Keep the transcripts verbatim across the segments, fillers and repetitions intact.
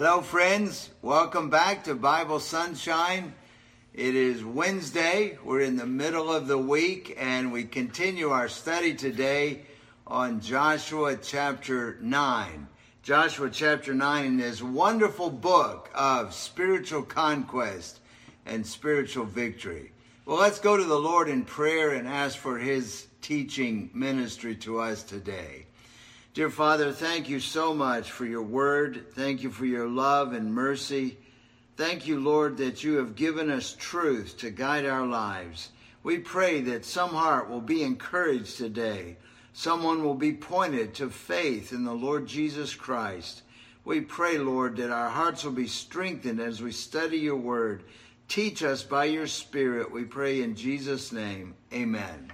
Hello, friends. Welcome back to Bible Sunshine. It is Wednesday. We're in the middle of the week, and we continue our study today on Joshua chapter nine. Joshua chapter nine in this wonderful book of spiritual conquest and spiritual victory. Well, let's go to the Lord in prayer and ask for his teaching ministry to us today. Dear Father, thank you so much for your word. Thank you for your love and mercy. Thank you, Lord, that you have given us truth to guide our lives. We pray that some heart will be encouraged today. Someone will be pointed to faith in the Lord Jesus Christ. We pray, Lord, that our hearts will be strengthened as we study your word. Teach us by your Spirit, we pray in Jesus' name. Amen.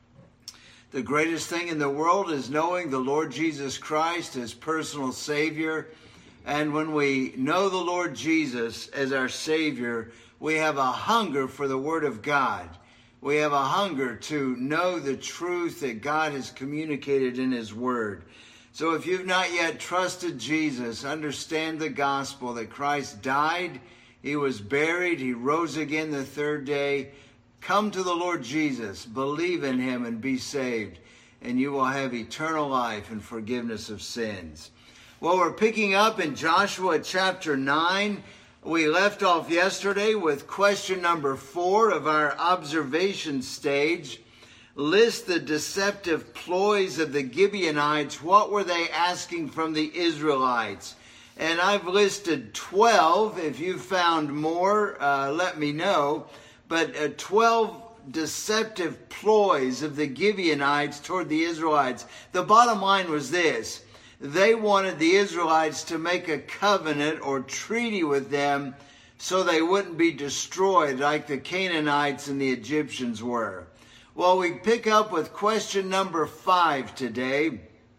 The greatest thing in the world is knowing the Lord Jesus Christ as personal Savior. And when we know the Lord Jesus as our Savior, we have a hunger for the Word of God. We have a hunger to know the truth that God has communicated in his Word. So if you've not yet trusted Jesus, understand the gospel that Christ died, he was buried, he rose again the third day. Come to the Lord Jesus, believe in him and be saved, and you will have eternal life and forgiveness of sins. Well, we're picking up in Joshua chapter nine. We left off yesterday with question number four of our observation stage. List the deceptive ploys of the Gibeonites. What were they asking from the Israelites? And I've listed twelve. If you found more, uh, let me know. But uh, twelve deceptive ploys of the Gibeonites toward the Israelites. The bottom line was this. They wanted the Israelites to make a covenant or treaty with them so they wouldn't be destroyed like the Canaanites and the Egyptians were. Well, we pick up with question number five today.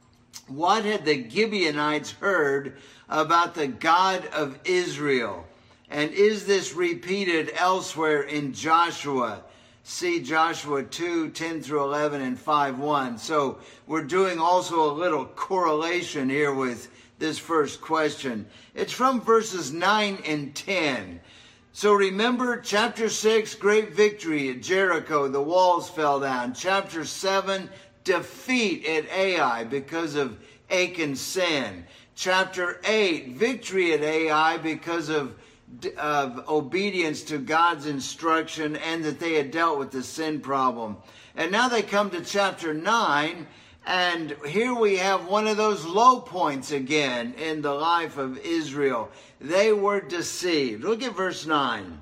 What had the Gibeonites heard about the God of Israel? And is this repeated elsewhere in Joshua? See Joshua two, ten through eleven and five, one. So we're doing also a little correlation here with this first question. It's from verses nine and ten. So remember chapter six, great victory at Jericho. The walls fell down. Chapter seven, defeat at Ai because of Achan's sin. Chapter eight, victory at Ai because of of obedience to God's instruction and that they had dealt with the sin problem. And now they come to chapter nine, and here we have one of those low points again in the life of Israel. They were deceived. Look at verse nine.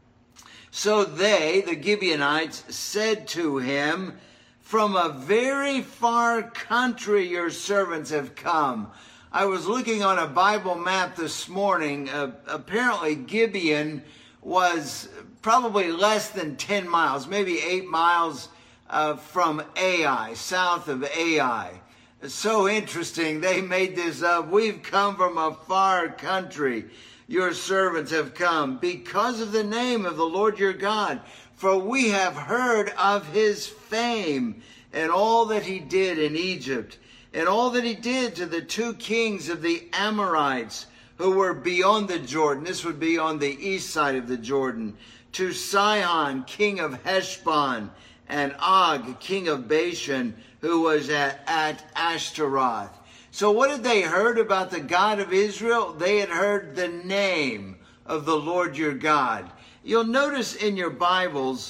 So they, the Gibeonites, said to him, "From a very far country your servants have come." I was looking on a Bible map this morning. Uh, apparently Gibeon was probably less than ten miles, maybe eight miles uh, from Ai, south of Ai. So interesting. They made this up. We've come from a far country. Your servants have come because of the name of the Lord your God. For we have heard of his fame and all that he did in Egypt, and all that he did to the two kings of the Amorites who were beyond the Jordan. This would be on the east side of the Jordan. To Sihon, king of Heshbon, and Og, king of Bashan, who was at, at Ashtaroth. So what had they heard about the God of Israel? They had heard the name of the Lord your God. You'll notice in your Bibles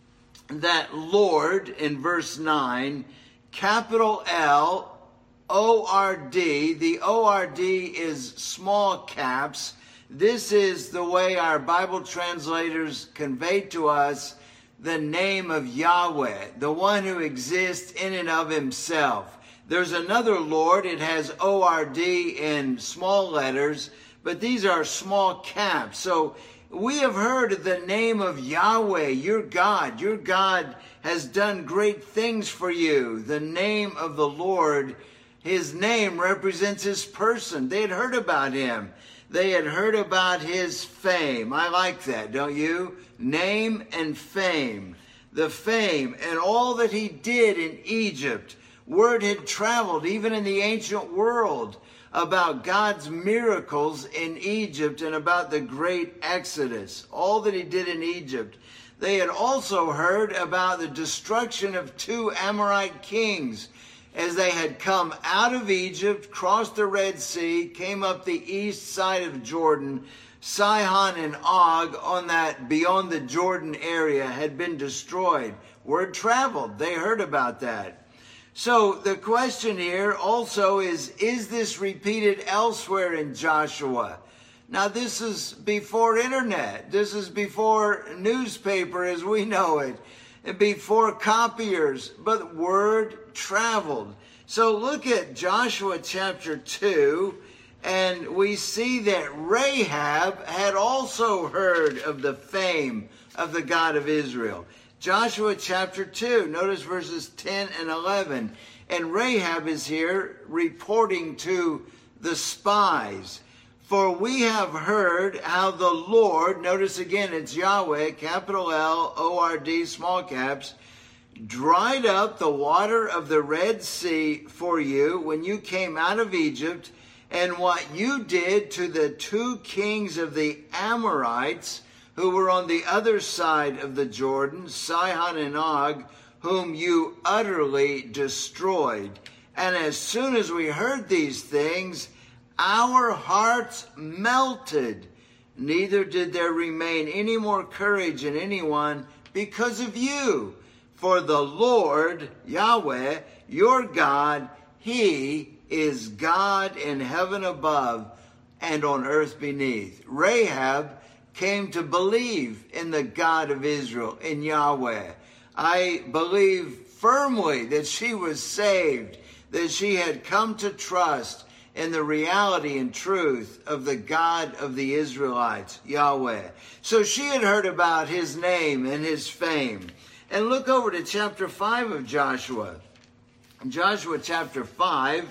that Lord in verse nine, capital L, O R D. The O R D is small caps. This is the way our Bible translators convey to us the name of Yahweh, the one who exists in and of himself. There's another Lord. It has O R D in small letters, but these are small caps. So we have heard of the name of Yahweh, your God. Your God has done great things for you. The name of the Lord, his name represents his person. They had heard about him. They had heard about his fame. I like that, don't you? Name and fame. The fame and all that he did in Egypt. Word had traveled even in the ancient world about God's miracles in Egypt and about the great Exodus, all that he did in Egypt. They had also heard about the destruction of two Amorite kings as they had come out of Egypt, crossed the Red Sea, came up the east side of Jordan. Sihon and Og on that beyond the Jordan area had been destroyed. Word traveled. They heard about that. So the question here also is, is this repeated elsewhere in Joshua? Now this is before internet. This is before newspaper as we know it. And before copiers. But word traveled. So look at Joshua chapter two. And we see that Rahab had also heard of the fame of the God of Israel. Joshua chapter two, notice verses ten and eleven. And Rahab is here reporting to the spies. For we have heard how the Lord, notice again it's Yahweh, capital L, O R D, small caps, dried up the water of the Red Sea for you when you came out of Egypt, and what you did to the two kings of the Amorites who were on the other side of the Jordan, Sihon and Og, whom you utterly destroyed. And as soon as we heard these things, our hearts melted. Neither did there remain any more courage in anyone because of you. For the Lord, Yahweh, your God, he is God in heaven above and on earth beneath. Rahab came to believe in the God of Israel, in Yahweh. I believe firmly that she was saved, that she had come to trust in the reality and truth of the God of the Israelites, Yahweh. So she had heard about his name and his fame. And look over to chapter five of Joshua. In Joshua chapter five,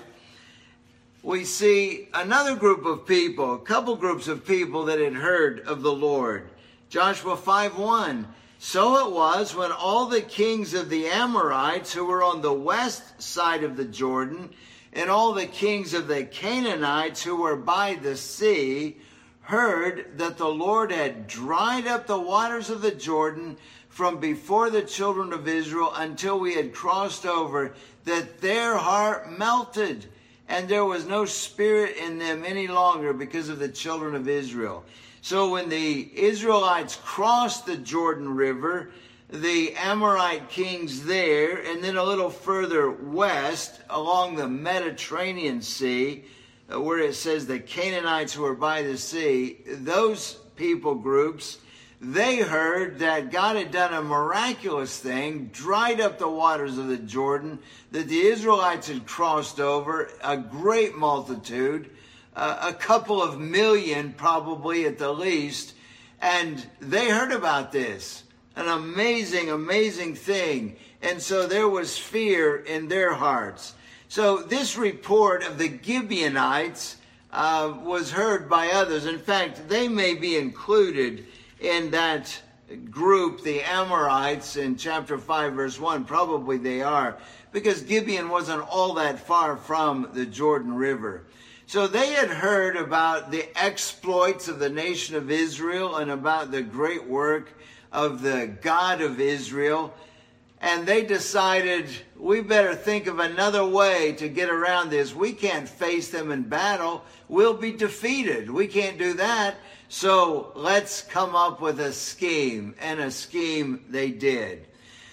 we see another group of people, a couple groups of people that had heard of the Lord. Joshua five one. So it was when all the kings of the Amorites who were on the west side of the Jordan and all the kings of the Canaanites who were by the sea heard that the Lord had dried up the waters of the Jordan from before the children of Israel until we had crossed over, that their heart melted. And there was no spirit in them any longer because of the children of Israel. So when the Israelites crossed the Jordan River, the Amorite kings there, and then a little further west along the Mediterranean Sea, where it says the Canaanites who were by the sea, those people groups, they heard that God had done a miraculous thing, dried up the waters of the Jordan, that the Israelites had crossed over, a great multitude, uh, a couple of million probably at the least, and they heard about this. An amazing, amazing thing. And so there was fear in their hearts. So this report of the Gibeonites uh, was heard by others. In fact, they may be included in that group, the Amorites, in chapter five, verse one. Probably they are, because Gibeon wasn't all that far from the Jordan River. So they had heard about the exploits of the nation of Israel and about the great work of the God of Israel. And they decided, we better think of another way to get around this. We can't face them in battle. We'll be defeated. We can't do that. So let's come up with a scheme. And a scheme they did.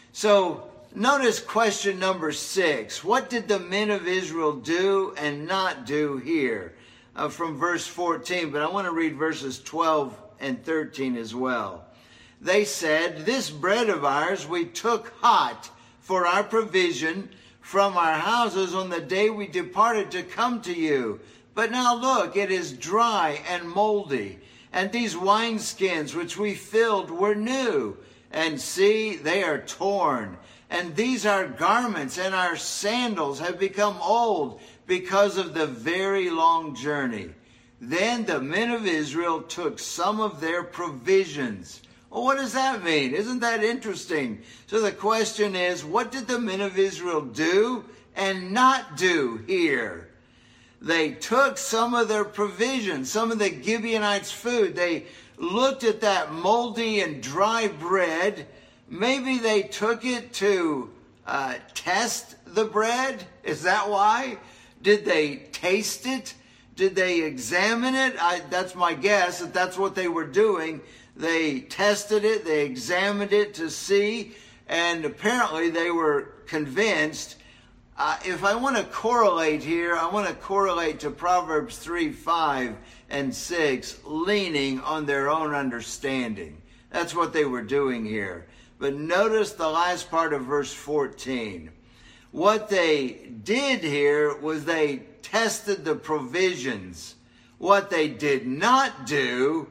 So notice question number six. What did the men of Israel do and not do here? Uh, from verse fourteen, but I want to read verses twelve and thirteen as well. They said, this bread of ours we took hot for our provision from our houses on the day we departed to come to you. But now look, it is dry and moldy. And these wineskins which we filled were new. And see, they are torn. And these our garments and our sandals have become old because of the very long journey. Then the men of Israel took some of their provisions. Well, what does that mean? Isn't that interesting? So the question is, what did the men of Israel do and not do here? they took some of their provisions, some of the Gibeonites' food. They looked at that moldy and dry bread. Maybe they took it to uh, test the bread. Is that why? Did they taste it? Did they examine it? I, that's my guess, that that's what they were doing. They tested it, they examined it to see, and apparently they were convinced. Uh, if I want to correlate here, I want to correlate to Proverbs three, five, and six, leaning on their own understanding. That's what they were doing here. But notice the last part of verse fourteen. What they did here was they tested the provisions. What they did not do,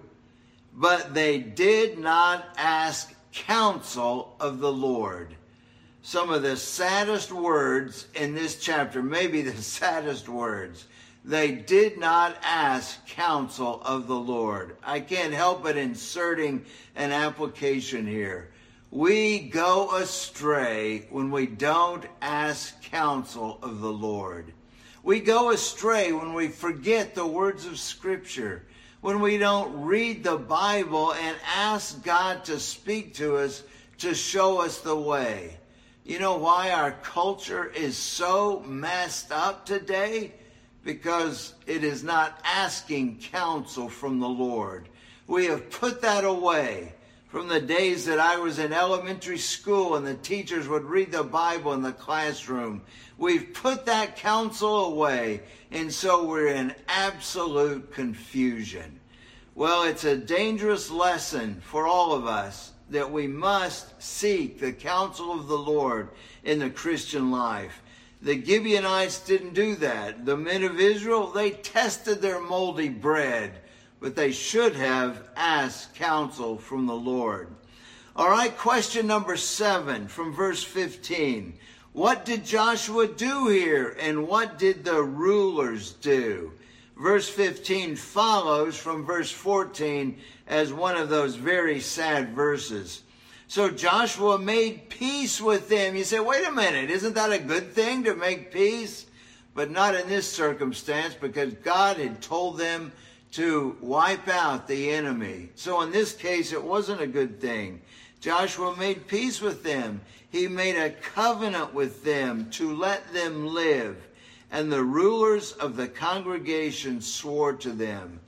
but they did not ask counsel of the Lord. Some of the saddest words in this chapter, maybe the saddest words. They did not ask counsel of the Lord. I can't help but inserting an application here. We go astray when we don't ask counsel of the Lord. We go astray when we forget the words of Scripture, when we don't read the Bible and ask God to speak to us, to show us the way. You know why our culture is so messed up today? Because it is not asking counsel from the Lord. We have put that away. From the days that I was in elementary school and the teachers would read the Bible in the classroom, we've put that counsel away, and so we're in absolute confusion. Well, it's a dangerous lesson for all of us that we must seek the counsel of the Lord in the Christian life. The Gibeonites didn't do that. The men of Israel, they tested their moldy bread, but they should have asked counsel from the Lord. All right, question number seven from verse fifteen. What did Joshua do here, and what did the rulers do? Verse fifteen follows from verse fourteen as one of those very sad verses. So Joshua made peace with them. You say, wait a minute, isn't that a good thing to make peace? But not in this circumstance, because God had told them to wipe out the enemy. So in this case, it wasn't a good thing. Joshua made peace with them. He made a covenant with them to let them live. And the rulers of the congregation swore to them.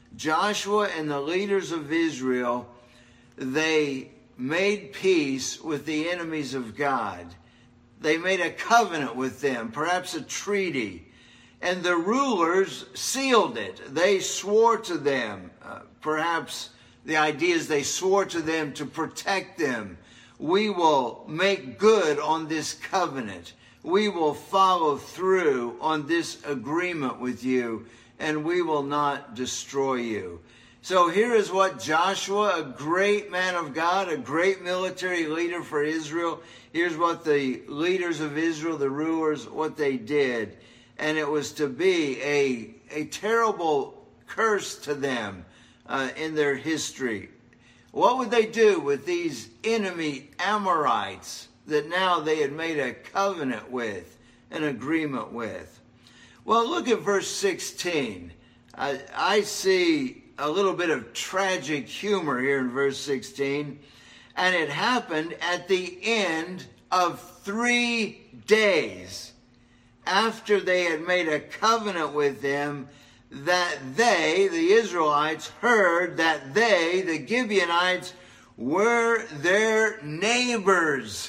Joshua and the leaders of Israel, they made peace with the enemies of God. They made a covenant with them, perhaps a treaty. And the rulers sealed it. They swore to them. Uh, perhaps the idea is they swore to them to protect them. We will make good on this covenant. We will follow through on this agreement with you, and we will not destroy you. So here is what Joshua, a great man of God, a great military leader for Israel, here's what the leaders of Israel, the rulers, what they did. And it was to be a, a terrible curse to them uh, in their history. What would they do with these enemy Amorites that now they had made a covenant with, an agreement with? Well, look at verse sixteen. I, I see a little bit of tragic humor here in verse sixteen. And it happened at the end of three days, after they had made a covenant with them, that they, the Israelites, heard that they, the Gibeonites, were their neighbors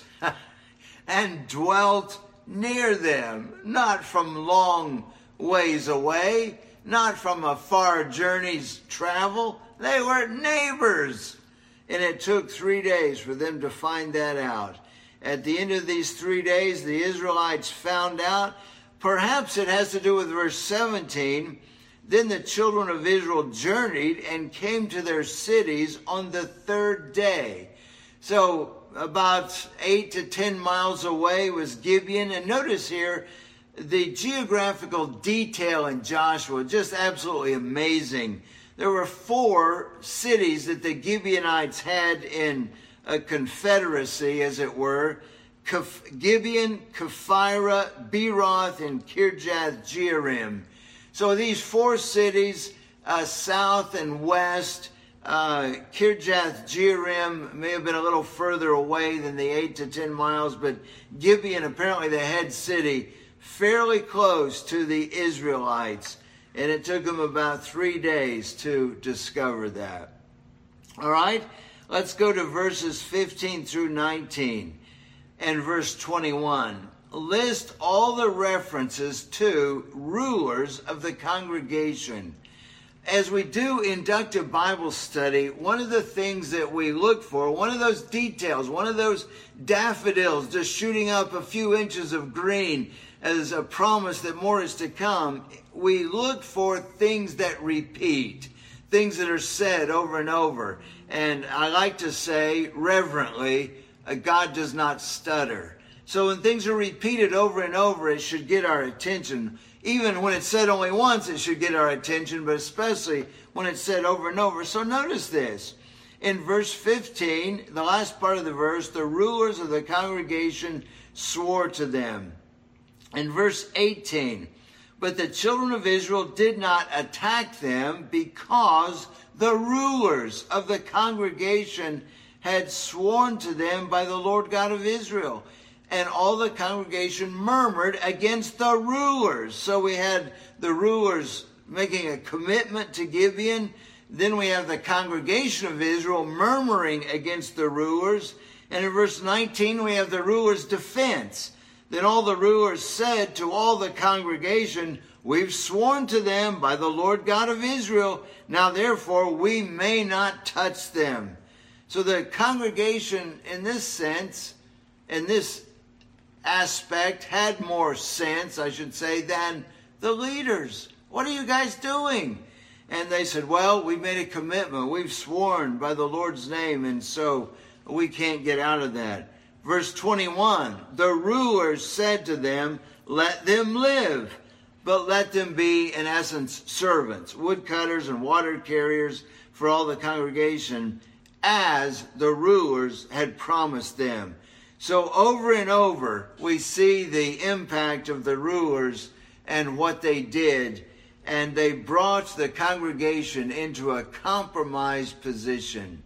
and dwelt near them, not from long ways away, not from a far journey's travel. They were neighbors. And it took three days for them to find that out. At the end of these three days, the Israelites found out. Perhaps it has to do with verse seventeen. Then the children of Israel journeyed and came to their cities on the third day. So about eight to ten miles away was Gibeon. And notice here, the geographical detail in Joshua, just absolutely amazing. There were four cities that the Gibeonites had in a confederacy, as it were. Gibeon, Kephirah, Beeroth, and Kirjath Jearim. So these four cities, uh, south and west, uh, Kirjath Jearim may have been a little further away than the eight to ten miles, but Gibeon, apparently the head city, fairly close to the Israelites. And it took them about three days to discover that. All right, let's go to verses fifteen through nineteen and verse twenty-one. List all the references to rulers of the congregation. As we do inductive Bible study, one of the things that we look for, one of those details, one of those daffodils just shooting up a few inches of green as a promise that more is to come, we look for things that repeat, things that are said over and over. And I like to say reverently, God does not stutter. So when things are repeated over and over, it should get our attention. Even when it's said only once, it should get our attention, but especially when it's said over and over. So notice this. In verse fifteen, the last part of the verse, the rulers of the congregation swore to them. In verse eighteen, but the children of Israel did not attack them because the rulers of the congregation had sworn to them by the Lord God of Israel. And all the congregation murmured against the rulers. So we had the rulers making a commitment to Gibeon. Then we have the congregation of Israel murmuring against the rulers. And in verse nineteen, we have the rulers' defense. Then all the rulers said to all the congregation, we've sworn to them by the Lord God of Israel. Now therefore we may not touch them. So the congregation in this sense, in this aspect, had more sense, I should say, than the leaders. What are you guys doing? And they said, well, we made a commitment. We've sworn by the Lord's name, and so we can't get out of that. Verse twenty-one, the rulers said to them, let them live, but let them be, in essence, servants, woodcutters and water carriers for all the congregation, as the rulers had promised them. So over and over, we see the impact of the rulers and what they did. And they brought the congregation into a compromised position.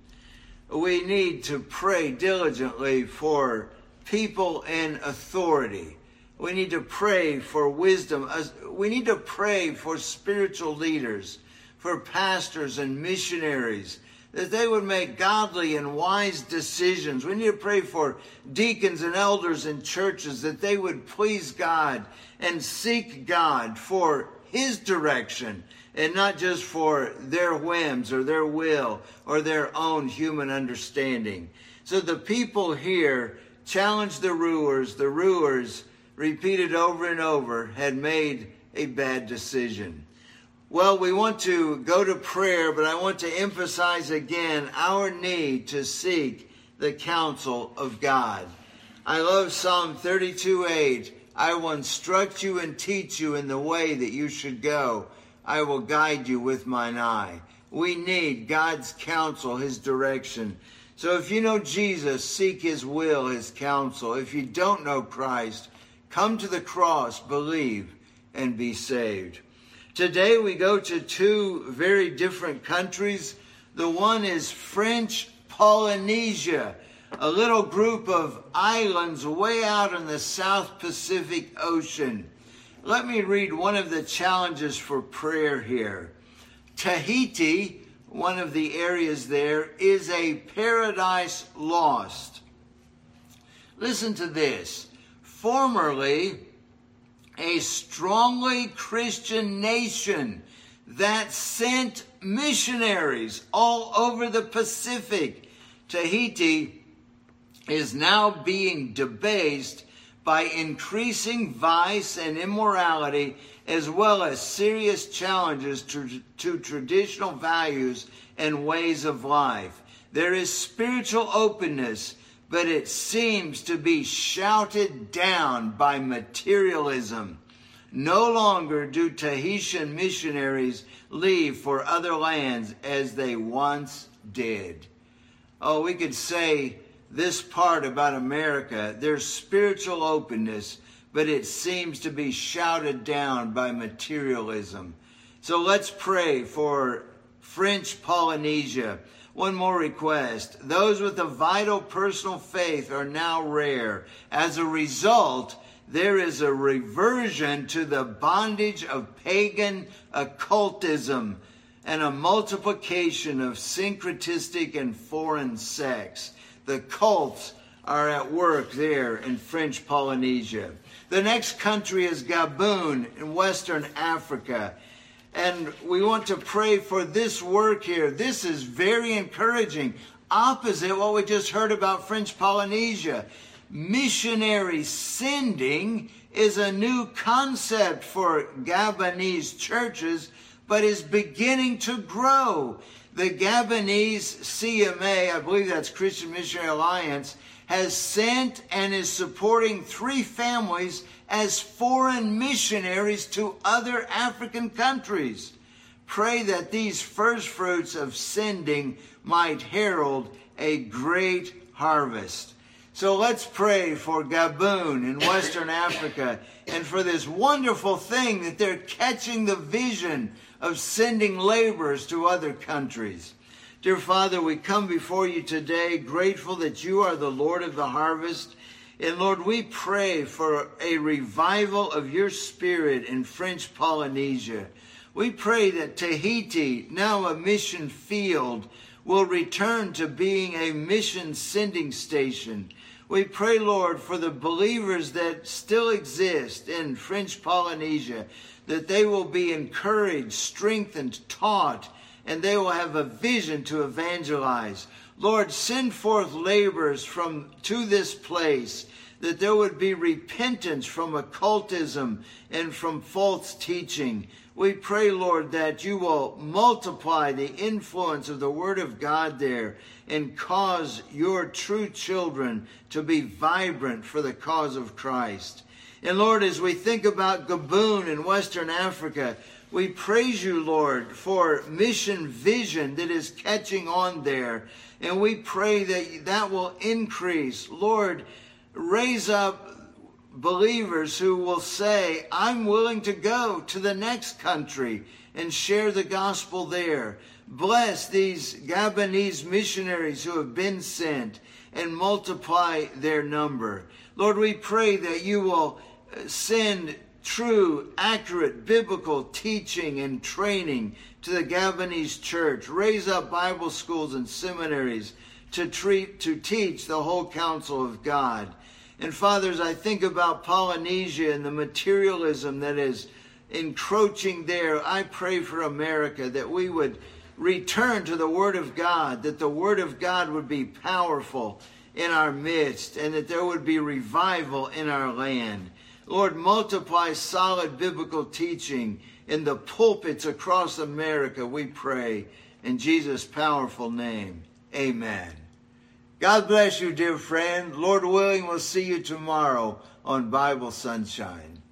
We need to pray diligently for people in authority. We need to pray for wisdom. We need to pray for spiritual leaders, for pastors and missionaries, that they would make godly and wise decisions. We need to pray for deacons and elders in churches, that they would please God and seek God for His direction, and not just for their whims or their will or their own human understanding. So the people here challenged the rulers. The rulers, repeated over and over, had made a bad decision. Well, we want to go to prayer, but I want to emphasize again our need to seek the counsel of God. I love Psalm thirty-two eight. I will instruct you and teach you in the way that you should go. I will guide you with mine eye. We need God's counsel, His direction. So if you know Jesus, seek His will, His counsel. If you don't know Christ, come to the cross, believe, and be saved. Today we go to two very different countries. The one is French Polynesia, a little group of islands way out in the South Pacific Ocean. Let me read one of the challenges for prayer here. Tahiti, one of the areas there, is a paradise lost. Listen to this. Formerly a strongly Christian nation that sent missionaries all over the Pacific, Tahiti is now being debased by increasing vice and immorality, as well as serious challenges to, to traditional values and ways of life. There is spiritual openness, but it seems to be shouted down by materialism. No longer do Tahitian missionaries leave for other lands as they once did. Oh, we could say this part about America. There's spiritual openness, but it seems to be shouted down by materialism. So let's pray for French Polynesia. One more request. Those with a vital personal faith are now rare. As a result, there is a reversion to the bondage of pagan occultism and a multiplication of syncretistic and foreign sects. The cults are at work there in French Polynesia. The next country is Gabon in Western Africa. And we want to pray for this work here. This is very encouraging. Opposite what we just heard about French Polynesia. Missionary sending is a new concept for Gabonese churches, but is beginning to grow. The Gabonese C M A, I believe that's Christian Missionary Alliance, has sent and is supporting three families as foreign missionaries to other African countries. Pray that these first fruits of sending might herald a great harvest. So let's pray for Gabon in Western Africa and for this wonderful thing that they're catching the vision of sending laborers to other countries. Dear Father, we come before you today grateful that you are the Lord of the harvest. And Lord, we pray for a revival of your spirit in French Polynesia. We pray that Tahiti, now a mission field, will return to being a mission sending station. We pray, Lord, for the believers that still exist in French Polynesia, that they will be encouraged, strengthened, taught, and they will have a vision to evangelize. Lord, send forth laborers from to this place, that there would be repentance from occultism and from false teaching. We pray, Lord, that you will multiply the influence of the Word of God there and cause your true children to be vibrant for the cause of Christ. And Lord, as we think about Gabon in Western Africa, we praise you, Lord, for mission vision that is catching on there. And we pray that that will increase. Lord, raise up believers who will say, I'm willing to go to the next country and share the gospel there. Bless these Gabonese missionaries who have been sent and multiply their number. Lord, we pray that you will send true, accurate, biblical teaching and training to the Gabonese church. Raise up Bible schools and seminaries to treat, to teach the whole counsel of God. And fathers, I think about Polynesia and the materialism that is encroaching there. I pray for America that we would return to the Word of God, that the Word of God would be powerful in our midst, and that there would be revival in our land. Lord, multiply solid biblical teaching in the pulpits across America, we pray. In Jesus' powerful name, amen. God bless you, dear friend. Lord willing, we'll see you tomorrow on Bible Sunshine.